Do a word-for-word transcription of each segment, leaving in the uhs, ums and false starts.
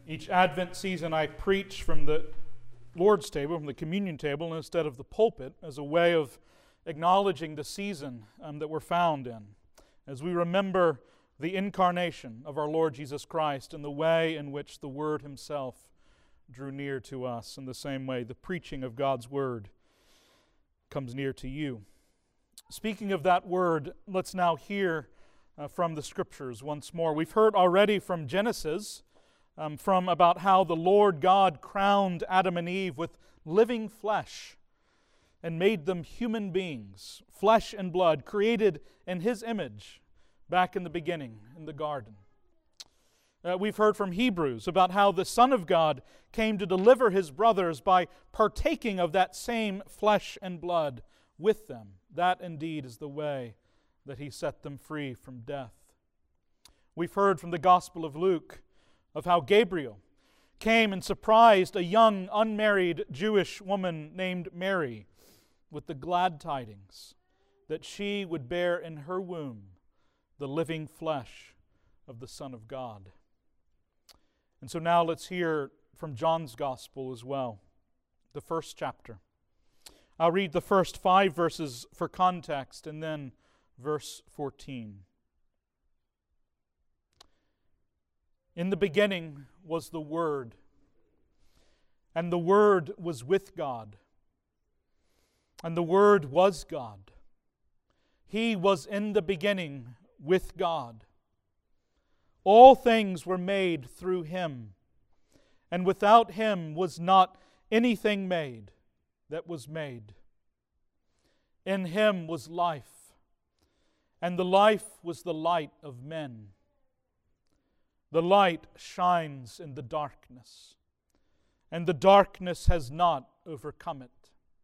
Each Advent season I preach from the Lord's table, from the communion table, instead of the pulpit, as a way of acknowledging the season um, that we're found in, as we remember the incarnation of our Lord Jesus Christ and the way in which the Word Himself drew near to us. In the same way, the preaching of God's Word comes near to you. Speaking of that Word, let's now hear uh, from the Scriptures once more. We've heard already from Genesis, Um, from about how the Lord God crowned Adam and Eve with living flesh and made them human beings, flesh and blood, created in His image back in the beginning in the garden. Uh, we've heard from Hebrews about how the Son of God came to deliver His brothers by partaking of that same flesh and blood with them. That indeed is the way that He set them free from death. We've heard from the Gospel of Luke of how Gabriel came and surprised a young, unmarried Jewish woman named Mary with the glad tidings that she would bear in her womb the living flesh of the Son of God. And so now let's hear from John's Gospel as well, the first chapter. I'll read the first five verses for context and then verse fourteen. In the beginning was the Word, and the Word was with God, and the Word was God. He was in the beginning with God. All things were made through Him, and without Him was not anything made that was made. In Him was life, and the life was the light of men. The light shines in the darkness, and the darkness has not overcome it.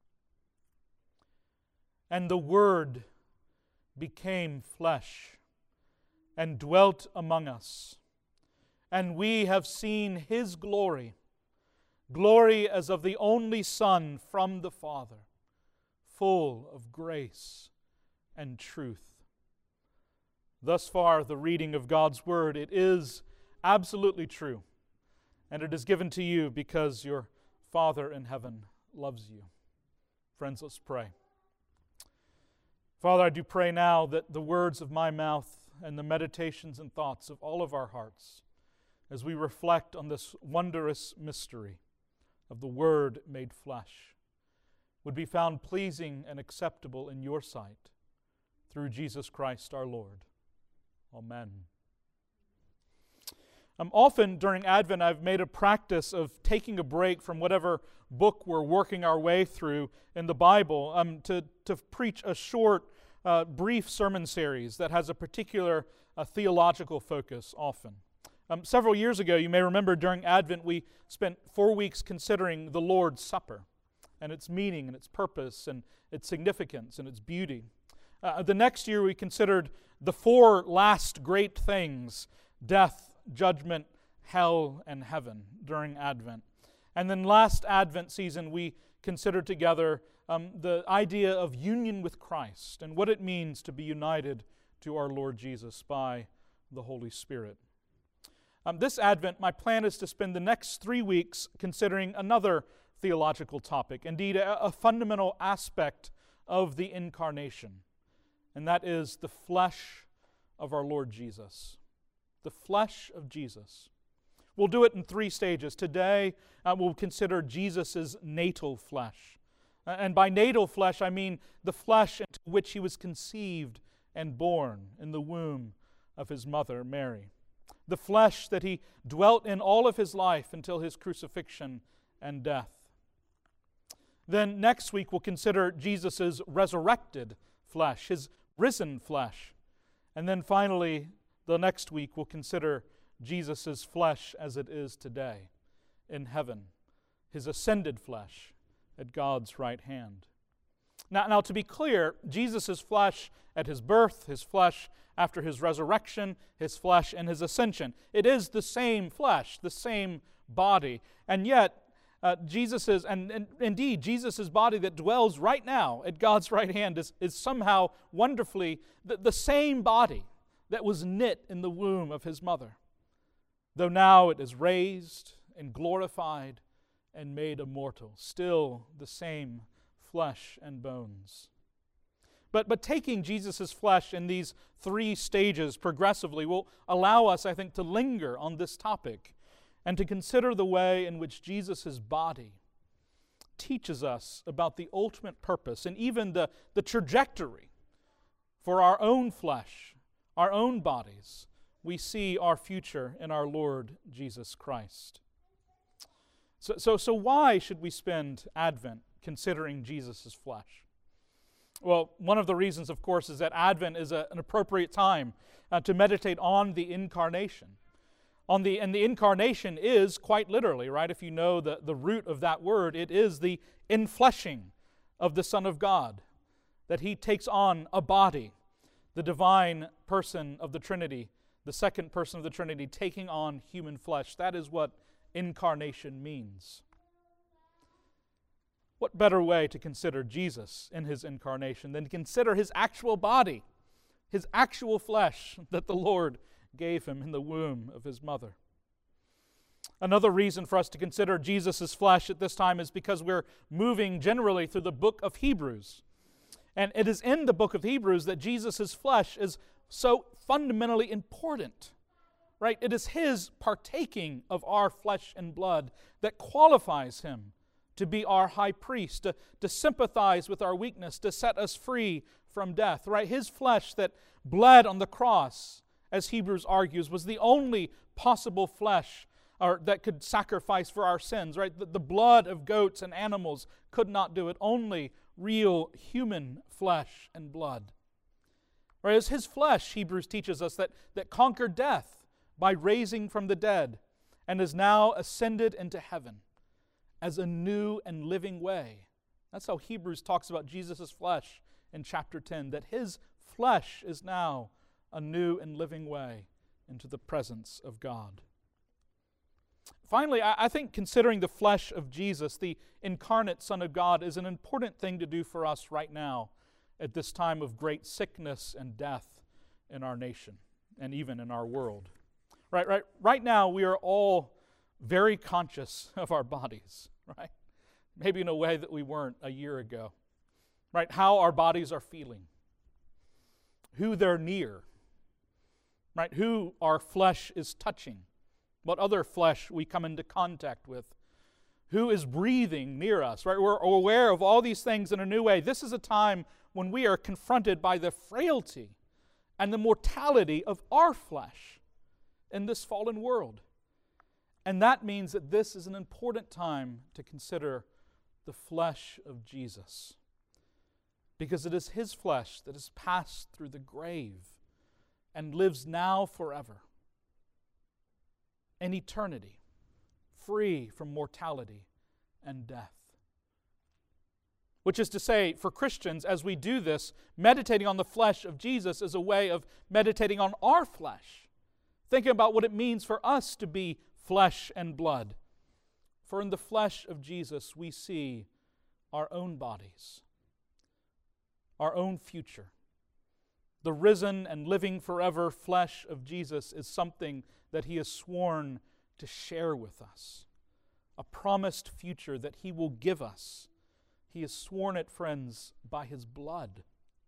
And the Word became flesh and dwelt among us, and we have seen His glory, glory as of the only Son from the Father, full of grace and truth. Thus far, the reading of God's Word. It is absolutely true, and it is given to you because your Father in heaven loves you. Friends, let's pray. Father, I do pray now that the words of my mouth and the meditations and thoughts of all of our hearts, as we reflect on this wondrous mystery of the Word made flesh, would be found pleasing and acceptable in your sight, through Jesus Christ our Lord. Amen. Um, often during Advent, I've made a practice of taking a break from whatever book we're working our way through in the Bible um, to, to preach a short, uh, brief sermon series that has a particular uh, theological focus often. Um, several years ago, you may remember during Advent, we spent four weeks considering the Lord's Supper and its meaning and its purpose and its significance and its beauty. Uh, the next year, we considered the four last great things: death, judgment, hell, and heaven during Advent. And then last Advent season, we considered together um, the idea of union with Christ and what it means to be united to our Lord Jesus by the Holy Spirit. Um, this Advent, my plan is to spend the next three weeks considering another theological topic, indeed a, a fundamental aspect of the Incarnation, and that is the flesh of our Lord Jesus. The flesh of Jesus. We'll do it in three stages. Today, uh, we'll consider Jesus' natal flesh. Uh, and by natal flesh, I mean the flesh into which He was conceived and born in the womb of His mother, Mary. The flesh that He dwelt in all of His life until His crucifixion and death. Then next week, we'll consider Jesus' resurrected flesh, His risen flesh. And then finally, the next week, we'll consider Jesus' flesh as it is today in heaven, His ascended flesh at God's right hand. Now, now to be clear, Jesus' flesh at His birth, His flesh after His resurrection, His flesh and His ascension, it is the same flesh, the same body. And yet, uh, Jesus's, and, and indeed, Jesus' body that dwells right now at God's right hand is, is somehow wonderfully the, the same body that was knit in the womb of His mother, though now it is raised and glorified and made immortal, still the same flesh and bones. But, but taking Jesus' flesh in these three stages progressively will allow us, I think, to linger on this topic and to consider the way in which Jesus' body teaches us about the ultimate purpose and even the, the trajectory for our own flesh, our own bodies. We see our future in our Lord Jesus Christ. So, so, so why should we spend Advent considering Jesus' flesh? Well, one of the reasons, of course, is that Advent is a, an appropriate time uh, to meditate on the incarnation. On the, and the incarnation is quite literally, right? If you know the, the root of that word, it is the infleshing of the Son of God, that He takes on a body, the divine person of the Trinity, the second person of the Trinity, taking on human flesh. That is what incarnation means. What better way to consider Jesus in His incarnation than to consider His actual body, His actual flesh that the Lord gave Him in the womb of His mother? Another reason for us to consider Jesus' flesh at this time is because we're moving generally through the book of Hebrews. And it is in the book of Hebrews that Jesus' flesh is so fundamentally important, right? It is His partaking of our flesh and blood that qualifies Him to be our high priest, to, to sympathize with our weakness, to set us free from death, right? His flesh that bled on the cross, as Hebrews argues, was the only possible flesh or that could sacrifice for our sins, right? The, the blood of goats and animals could not do it. Only real human flesh and blood. Right? It was His flesh, Hebrews teaches us, that, that conquered death by raising from the dead and is now ascended into heaven as a new and living way. That's how Hebrews talks about Jesus' flesh in chapter ten, that His flesh is now a new and living way into the presence of God. Finally, I think considering the flesh of Jesus, the incarnate Son of God, is an important thing to do for us right now at this time of great sickness and death in our nation and even in our world. Right, right, right now, we are all very conscious of our bodies, right? Maybe in a way that we weren't a year ago. Right, how our bodies are feeling, who they're near, right, who our flesh is touching, what other flesh we come into contact with, who is breathing near us, right? We're aware of all these things in a new way. This is a time when we are confronted by the frailty and the mortality of our flesh in this fallen world. And that means that this is an important time to consider the flesh of Jesus, because it is His flesh that has passed through the grave and lives now forever in eternity, free from mortality and death. Which is to say, for Christians, as we do this, meditating on the flesh of Jesus is a way of meditating on our flesh, thinking about what it means for us to be flesh and blood. For in the flesh of Jesus we see our own bodies, our own future. The risen and living forever flesh of Jesus is something that He has sworn to share with us, a promised future that He will give us. He has sworn it, friends, by His blood.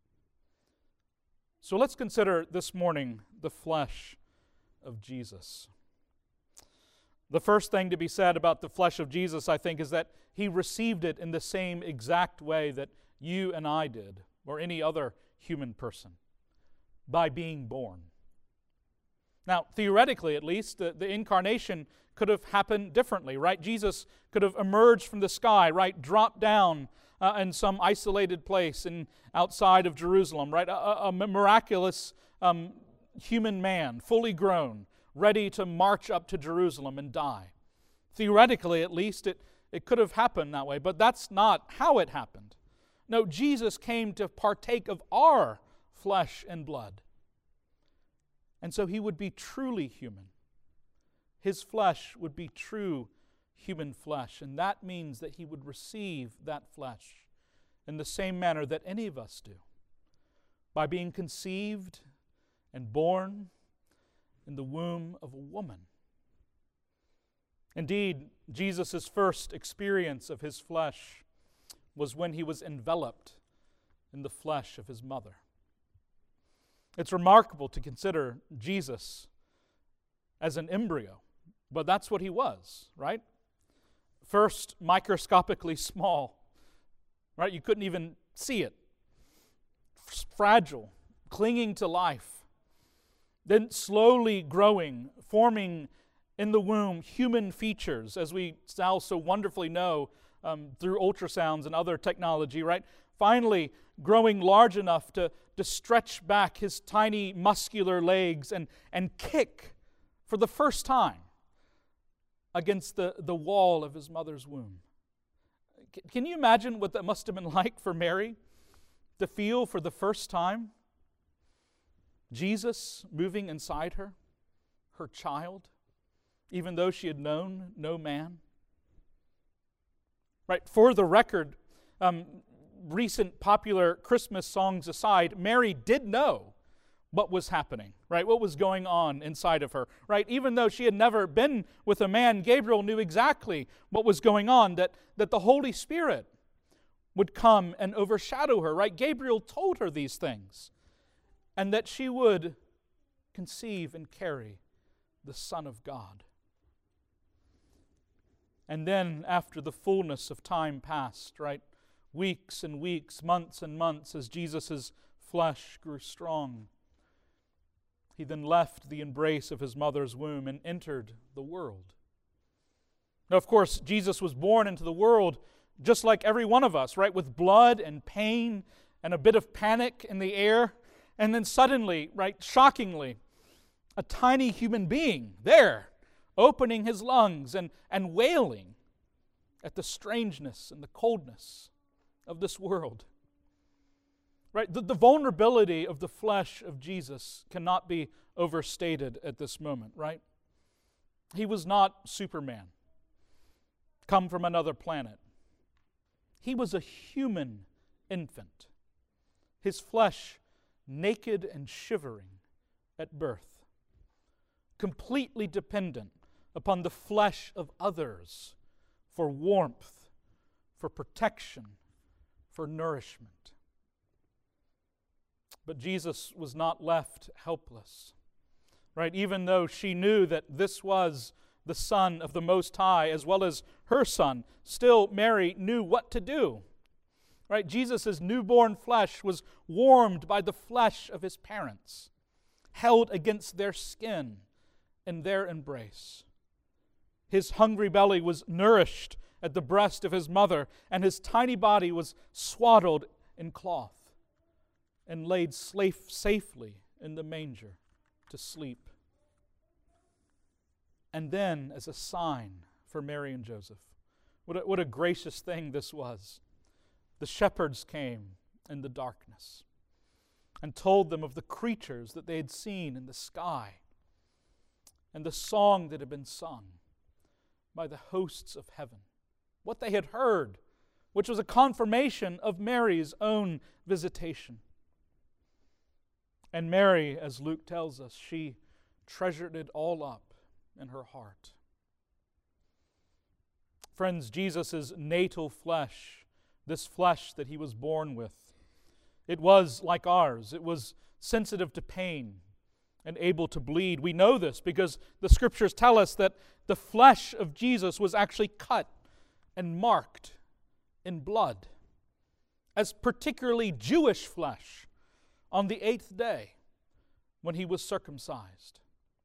So let's consider this morning the flesh of Jesus. The first thing to be said about the flesh of Jesus, I think, is that He received it in the same exact way that you and I did, or any other human person, by being born. Now, theoretically at least, the, the incarnation could have happened differently, right? Jesus could have emerged from the sky, right? Dropped down uh, in some isolated place in, outside of Jerusalem, right? A, a, a miraculous um, human man, fully grown, ready to march up to Jerusalem and die. Theoretically, at least, it, it could have happened that way, but that's not how it happened. No, Jesus came to partake of our flesh and blood. And so He would be truly human. His flesh would be true human flesh, and that means that He would receive that flesh in the same manner that any of us do, by being conceived and born in the womb of a woman. Indeed, Jesus' first experience of his flesh was when he was enveloped in the flesh of his mother. It's remarkable to consider Jesus as an embryo, but that's what he was, right? First, microscopically small, right? You couldn't even see it. Fragile, clinging to life. Then slowly growing, forming in the womb human features, as we now so wonderfully know um, through ultrasounds and other technology, right? Finally, growing large enough to, to stretch back his tiny muscular legs and, and kick for the first time against the, the wall of his mother's womb. C- can you imagine what that must have been like for Mary to feel for the first time Jesus moving inside her, her child, even though she had known no man? Right, for the record, um, recent popular Christmas songs aside, Mary did know what was happening, right? What was going on inside of her, right? Even though she had never been with a man, Gabriel knew exactly what was going on, that, that the Holy Spirit would come and overshadow her, right? Gabriel told her these things, and that she would conceive and carry the Son of God. And then, after the fullness of time passed, right? Weeks and weeks, months and months, as Jesus' flesh grew strong, he then left the embrace of his mother's womb and entered the world. Now, of course, Jesus was born into the world just like every one of us, right? With blood and pain and a bit of panic in the air. And then suddenly, right, shockingly, a tiny human being there, opening his lungs and, and wailing at the strangeness and the coldness of this world. Right? The, the vulnerability of the flesh of Jesus cannot be overstated at this moment, right? He was not Superman, come from another planet. He was a human infant, his flesh naked and shivering at birth, completely dependent upon the flesh of others for warmth, for protection, for nourishment. But Jesus was not left helpless, right? Even though she knew that this was the Son of the Most High as well as her Son, still Mary knew what to do, right? Jesus' newborn flesh was warmed by the flesh of his parents, held against their skin in their embrace. His hungry belly was nourished at the breast of his mother, and his tiny body was swaddled in cloth and laid safe, safely in the manger to sleep. And then, as a sign for Mary and Joseph, what a, what a gracious thing this was. The shepherds came in the darkness and told them of the creatures that they had seen in the sky and the song that had been sung by the hosts of heaven, what they had heard, which was a confirmation of Mary's own visitation. And Mary, as Luke tells us, she treasured it all up in her heart. Friends, Jesus' natal flesh, this flesh that he was born with, it was like ours. It was sensitive to pain and able to bleed. We know this because the Scriptures tell us that the flesh of Jesus was actually cut and marked in blood as particularly Jewish flesh on the eighth day when he was circumcised.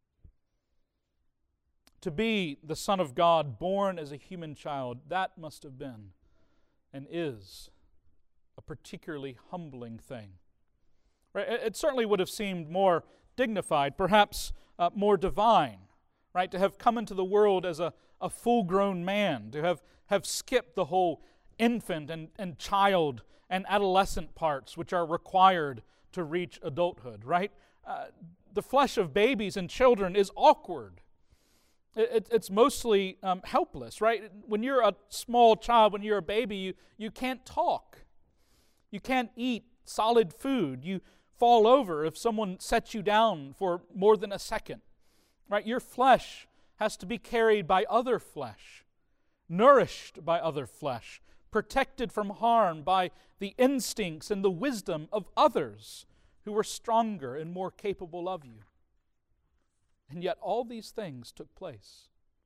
To be the Son of God, born as a human child, that must have been and is a particularly humbling thing. Right? It certainly would have seemed more dignified, perhaps uh, more divine, right? To have come into the world as a, a full-grown man, to have, have skipped the whole infant and, and child and adolescent parts which are required to reach adulthood, right? Uh, the flesh of babies and children is awkward. It, it's mostly um, helpless, right? When you're a small child, when you're a baby, you, you can't talk. You can't eat solid food. You fall over if someone sets you down for more than a second, right? Your flesh has to be carried by other flesh, nourished by other flesh, protected from harm by the instincts and the wisdom of others who were stronger and more capable of you. And yet all these things took place.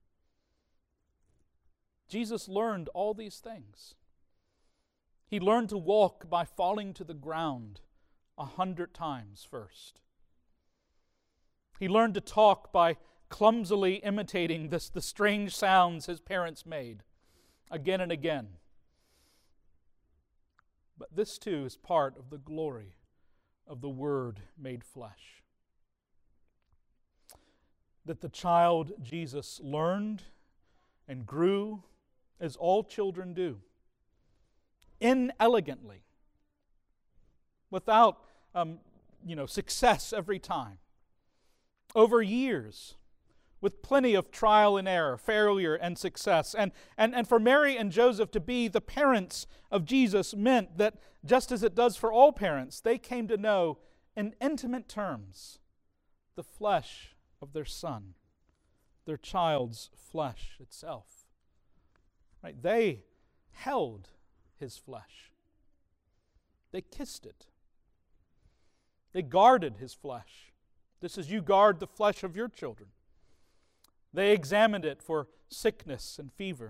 Jesus learned all these things. He learned to walk by falling to the ground a hundred times first. He learned to talk by clumsily imitating this, the strange sounds his parents made again and again. But this too is part of the glory of the Word made flesh. That the child Jesus learned and grew as all children do, inelegantly, without um, you know, success every time, over years, with plenty of trial and error, failure and success. And, and, and for Mary and Joseph to be the parents of Jesus meant that, just as it does for all parents, they came to know in intimate terms the flesh of their son, their child's flesh itself. Right? They held his flesh. They kissed it. They guarded his flesh, just as you guard the flesh of your children. They examined it for sickness and fever.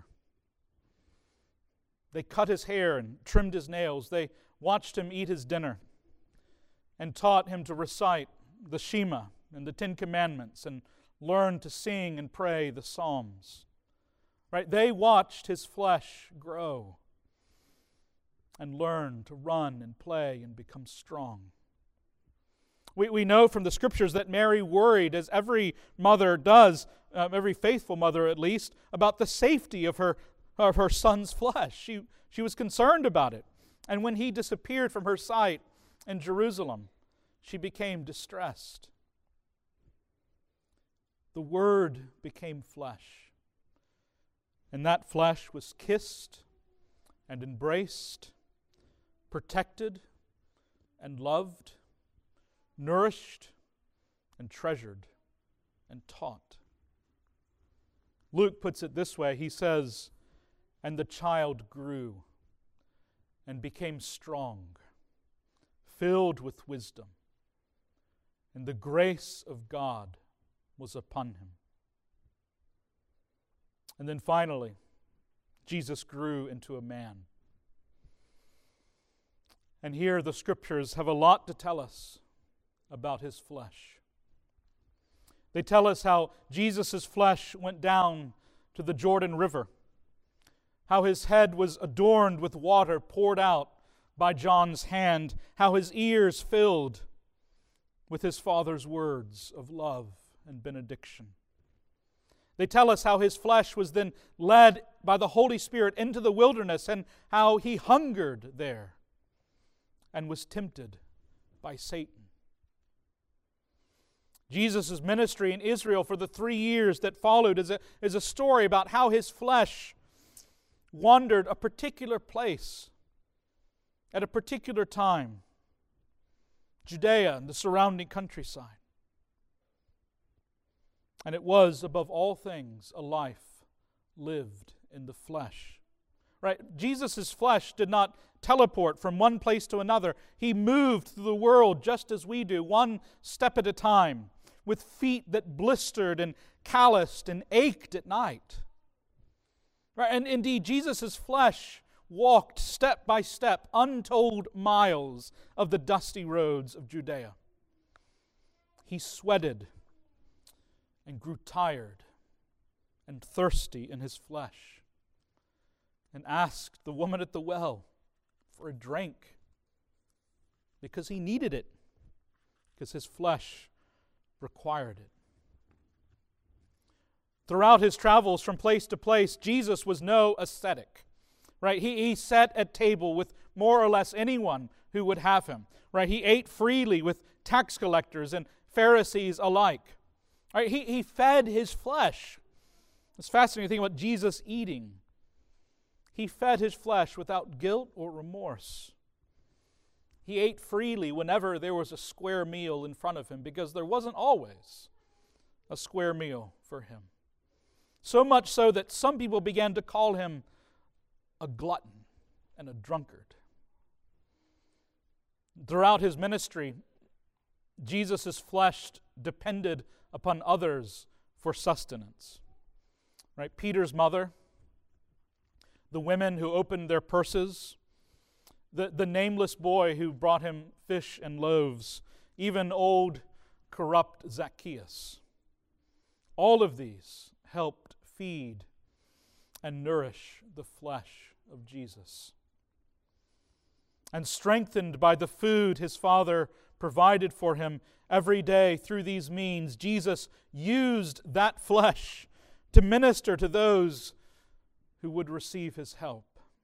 They cut his hair and trimmed his nails. They watched him eat his dinner and taught him to recite the Shema and the Ten Commandments and learn to sing and pray the Psalms. Right? They watched his flesh grow and learn to run and play and become strong. We, we know from the Scriptures that Mary worried, as every mother does, uh, every faithful mother at least, about the safety of her, of her son's flesh. She, she was concerned about it. And when he disappeared from her sight in Jerusalem, she became distressed. The Word became flesh. And that flesh was kissed and embraced, protected and loved, nourished and treasured and taught. Luke puts it this way. He says, "And the child grew and became strong, filled with wisdom, and the grace of God was upon him." And then finally, Jesus grew into a man. And here the Scriptures have a lot to tell us about his flesh. They tell us how Jesus' flesh went down to the Jordan River, how his head was adorned with water poured out by John's hand, how his ears filled with his Father's words of love and benediction. They tell us how his flesh was then led by the Holy Spirit into the wilderness and how he hungered there and was tempted by Satan. Jesus' ministry in Israel for the three years that followed is a, is a story about how his flesh wandered a particular place at a particular time, Judea and the surrounding countryside. And it was, above all things, a life lived in the flesh. Right? Jesus' flesh did not teleport from one place to another. He moved through the world just as we do, one step at a time, with feet that blistered and calloused and ached at night. Right? And indeed, Jesus' flesh walked step by step untold miles of the dusty roads of Judea. He sweated and grew tired and thirsty in his flesh, and asked the woman at the well for a drink because he needed it, because his flesh required it. Throughout his travels from place to place, Jesus was no ascetic. Right? He, he sat at table with more or less anyone who would have him. Right? He ate freely with tax collectors and Pharisees alike. Right? He, he fed his flesh. It's fascinating to think about Jesus eating. He fed his flesh without guilt or remorse. He ate freely whenever there was a square meal in front of him, because there wasn't always a square meal for him. So much so that some people began to call him a glutton and a drunkard. Throughout his ministry, Jesus' flesh depended upon others for sustenance. Right? Peter's mother, the women who opened their purses, the, the nameless boy who brought him fish and loaves, even old, corrupt Zacchaeus. All of these helped feed and nourish the flesh of Jesus. And strengthened by the food his Father provided for him every day through these means, Jesus used that flesh to minister to those who would receive his help.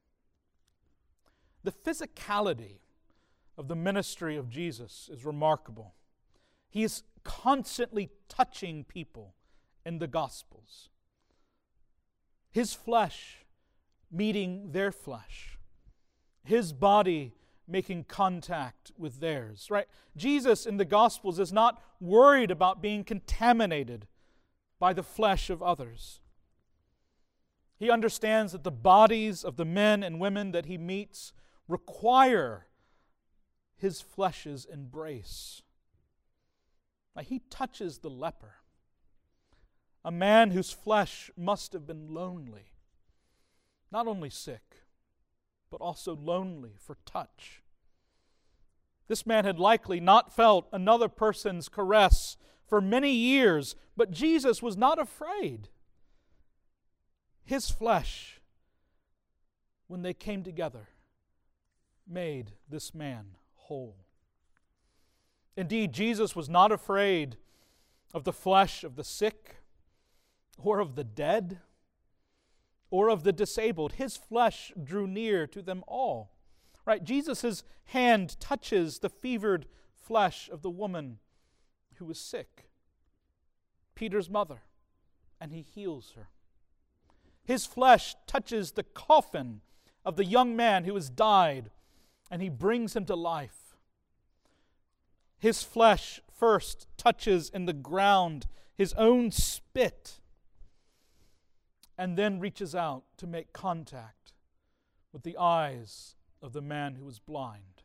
The physicality of the ministry of Jesus is remarkable. He is constantly touching people in the Gospels. His flesh meeting their flesh. His body making contact with theirs, right? Jesus in the Gospels is not worried about being contaminated by the flesh of others. He understands that the bodies of the men and women that he meets require his flesh's embrace. Now, he touches the leper, a man whose flesh must have been lonely, not only sick, but also lonely for touch. This man had likely not felt another person's caress for many years, but Jesus was not afraid. His flesh, when they came together, made this man whole. Indeed, Jesus was not afraid of the flesh of the sick or of the dead or of the disabled. His flesh drew near to them all. Right? Jesus' hand touches the fevered flesh of the woman who was sick, Peter's mother, and he heals her. His flesh touches the coffin of the young man who has died, and he brings him to life. His flesh first touches in the ground his own spit, and then reaches out to make contact with the eyes of the man who was blind.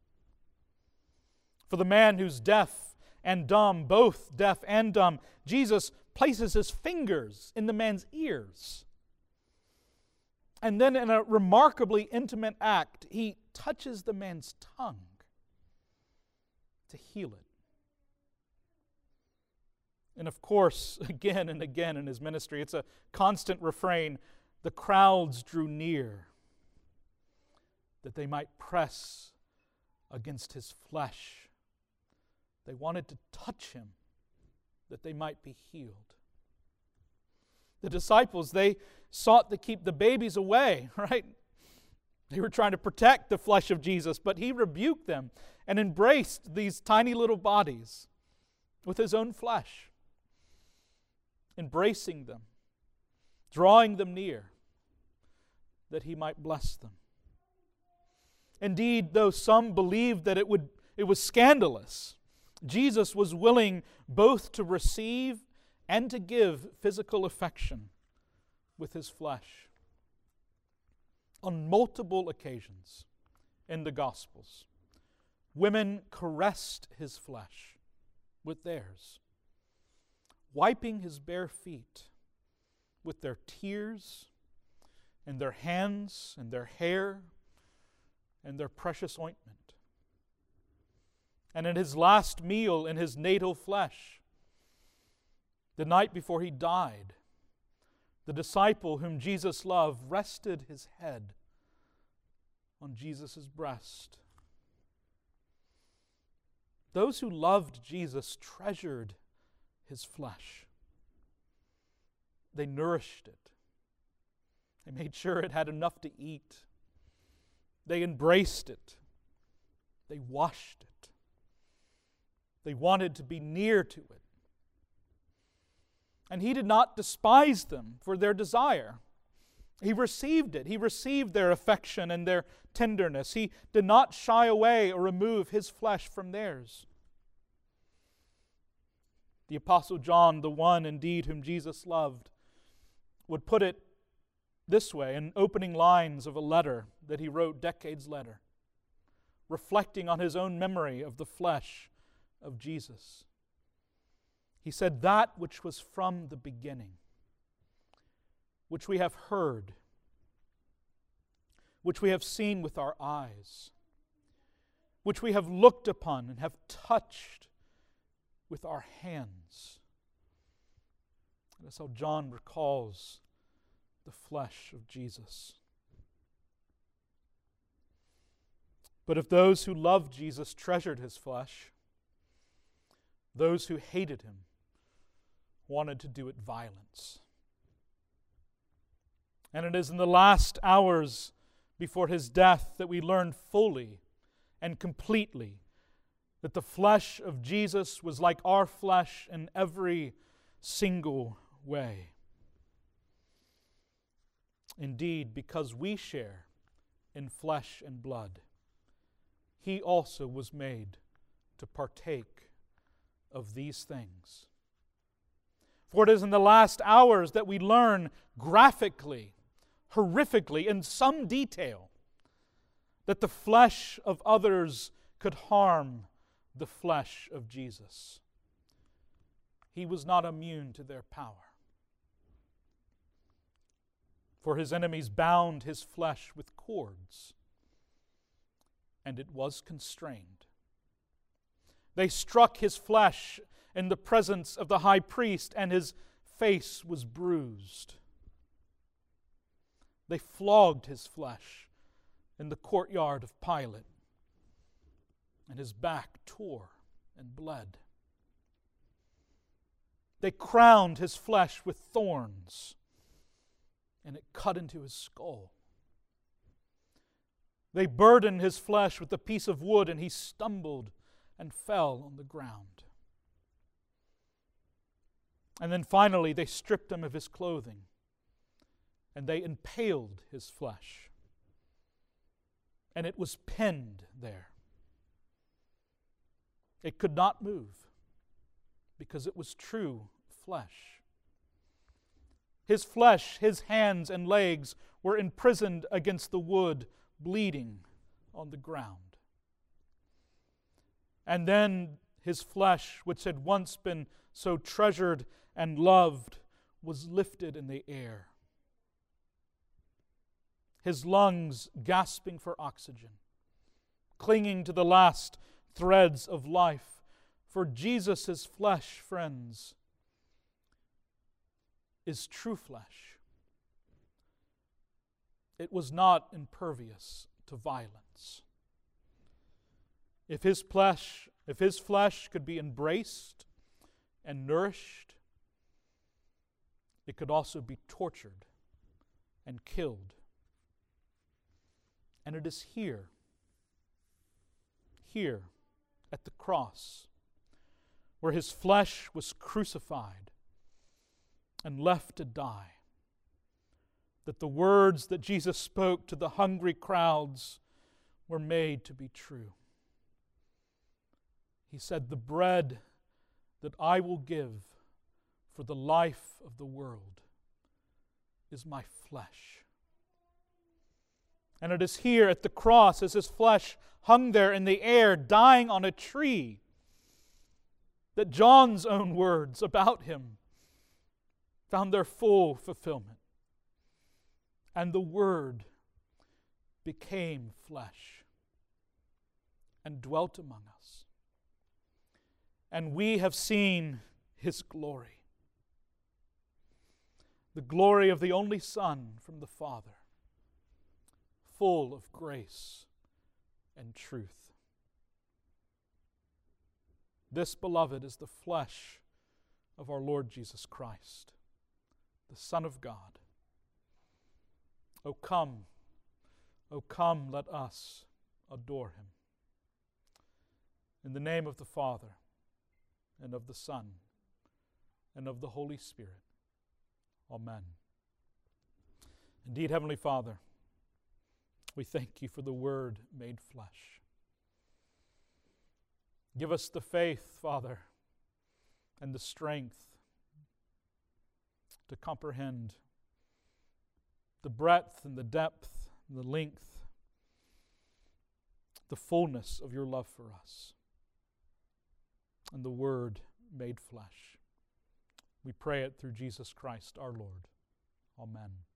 For the man who's deaf and dumb, both deaf and dumb, Jesus places his fingers in the man's ears. And then in a remarkably intimate act, he touches the man's tongue to heal it. And of course, again and again in his ministry, it's a constant refrain, the crowds drew near that they might press against his flesh. They wanted to touch him that they might be healed. The disciples, they sought to keep the babies away, right? They were trying to protect the flesh of Jesus, but he rebuked them and embraced these tiny little bodies with his own flesh, embracing them, drawing them near, that he might bless them. Indeed, though some believed that it would it was scandalous, Jesus was willing both to receive and to give physical affection with his flesh. On multiple occasions in the Gospels, women caressed his flesh with theirs, wiping his bare feet with their tears and their hands and their hair and their precious ointment. And in his last meal in his natal flesh, the night before he died, the disciple whom Jesus loved rested his head on Jesus' breast. Those who loved Jesus treasured his flesh. They nourished it. They made sure it had enough to eat. They embraced it. They washed it. They wanted to be near to it. And he did not despise them for their desire. He received it. He received their affection and their tenderness. He did not shy away or remove his flesh from theirs. The Apostle John, the one indeed whom Jesus loved, would put it this way in opening lines of a letter that he wrote decades later, reflecting on his own memory of the flesh of Jesus. He said, "That which was from the beginning, which we have heard, which we have seen with our eyes, which we have looked upon and have touched with our hands." That's how John recalls the flesh of Jesus. But if those who loved Jesus treasured his flesh, those who hated him wanted to do it violence. And it is in the last hours before his death that we learn fully and completely that the flesh of Jesus was like our flesh in every single way. Indeed, because we share in flesh and blood, he also was made to partake of these things. For it is in the last hours that we learn graphically, horrifically, in some detail, that the flesh of others could harm the flesh of Jesus. He was not immune to their power. For his enemies bound his flesh with cords, and it was constrained. They struck his flesh in the presence of the high priest, and his face was bruised. They flogged his flesh in the courtyard of Pilate, and his back tore and bled. They crowned his flesh with thorns, and it cut into his skull. They burdened his flesh with a piece of wood, and he stumbled and fell on the ground. And then finally they stripped him of his clothing, and they impaled his flesh, and it was pinned there. It could not move because it was true flesh. His flesh, his hands and legs were imprisoned against the wood, bleeding on the ground. And then his flesh, which had once been so treasured and loved, was lifted in the air. His lungs gasping for oxygen, clinging to the last threads of life. For Jesus' flesh, friends, is true flesh. It was not impervious to violence. If his flesh, if his flesh could be embraced and nourished, it could also be tortured and killed. And it is here, here at the cross, where his flesh was crucified and left to die, that the words that Jesus spoke to the hungry crowds were made to be true. He said, "The bread that I will give for the life of the world is my flesh." And it is here at the cross, as his flesh hung there in the air, dying on a tree, that John's own words about him found their full fulfillment. And the Word became flesh and dwelt among us. And we have seen his glory, the glory of the only Son from the Father, full of grace and truth. This, beloved, is the flesh of our Lord Jesus Christ, the Son of God. O come, O come, let us adore him. In the name of the Father, and of the Son, and of the Holy Spirit. Amen. Indeed, Heavenly Father, we thank you for the Word made flesh. Give us the faith, Father, and the strength to comprehend the breadth and the depth and the length, the fullness of your love for us, and the Word made flesh. We pray it through Jesus Christ our Lord. Amen.